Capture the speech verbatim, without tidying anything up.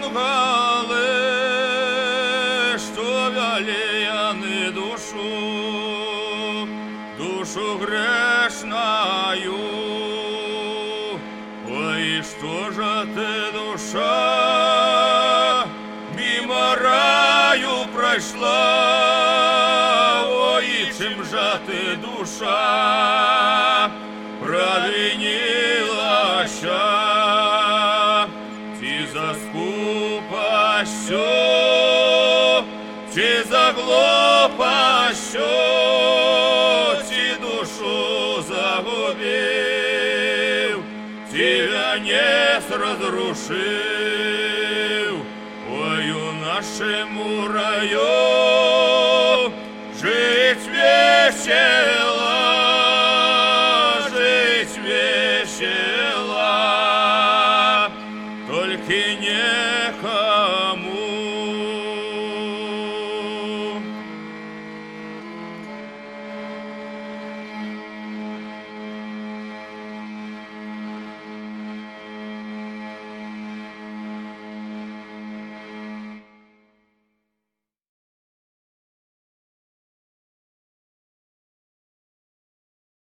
лгали, что вяли душу, душу грешною. Ой, что же ты, душа, мимо раю пройшла? Ой, чем же ты, душа, провинилася? Ти за скупостью, ти за глупостью, ти душу загубил, тебя венец разрушил. Ой, у нашему раю жить весело, жить весело, только не